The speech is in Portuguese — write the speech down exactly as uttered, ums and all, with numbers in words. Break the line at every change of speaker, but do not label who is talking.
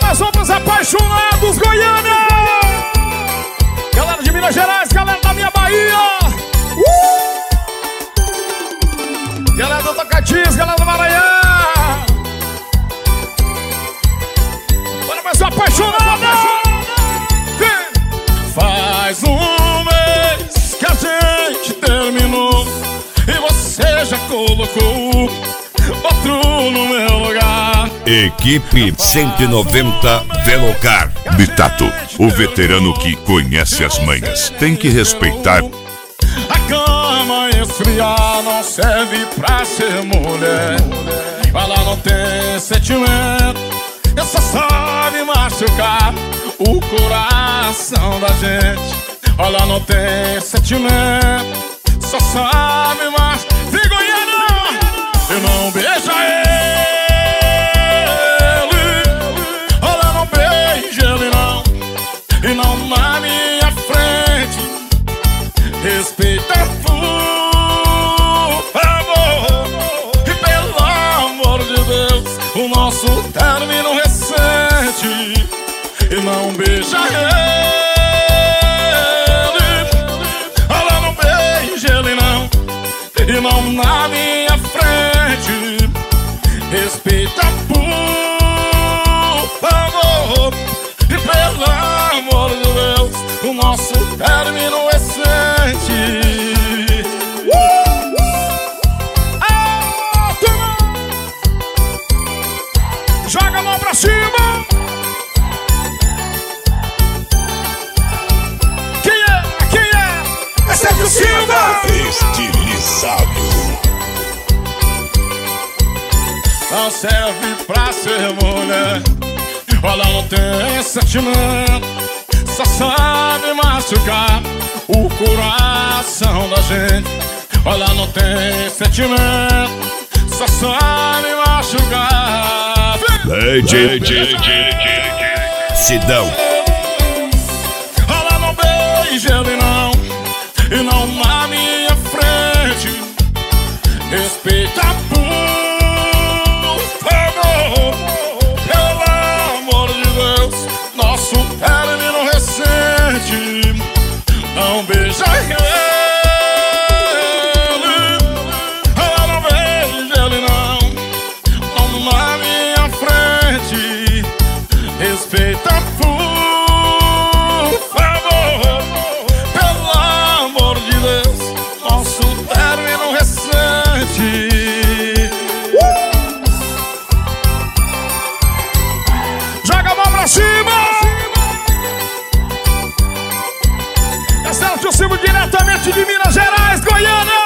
mais um pros apaixonados, Goiânia. Galera de Minas Gerais, galera da minha Bahia. uh! Galera do Tocantins, galera do Maranhão. Bora mais um apaixonado. Faz um mês que a gente terminou e você já colocou outro no meu lugar.
Equipe cento e noventa Velocar.
Bitato, o veterano que conhece as manhas, tem que respeitar.
A cama esfriar não serve pra ser mulher. Ela não tem sentimento, ela só sabe machucar o coração da gente. Ela não tem sentimento, só sabe machucar. Goiânia, eu não beija ele, ela não beija ele não, e não na minha frente. Respeita por favor, e pelo amor de Deus, o nosso término recente. E não beija ele, ela não beija ele não, e não na minha frente. Respeita por favor, e pelo amor de Deus, o nosso término recente. uh! Joga a mão pra cima. Quem é? Quem é? É Sérgio Silva.
Estilizado.
Não serve pra ser mulher, ela não tem sentimento, só sabe machucar o coração da gente. Ela não tem sentimento, só sabe machucar.
Lady Sidão.
Ela não beija ele não, e não na minha frente. Respeita por favor, pelo amor de Deus, nosso término recente. Não beija ele, ela não beija ele não, não na minha frente. Respeita por favor, pelo amor de Deus, nosso término recente. Joga a mão pra cima. É Sérgio Silva diretamente de Minas Gerais, Goiânia.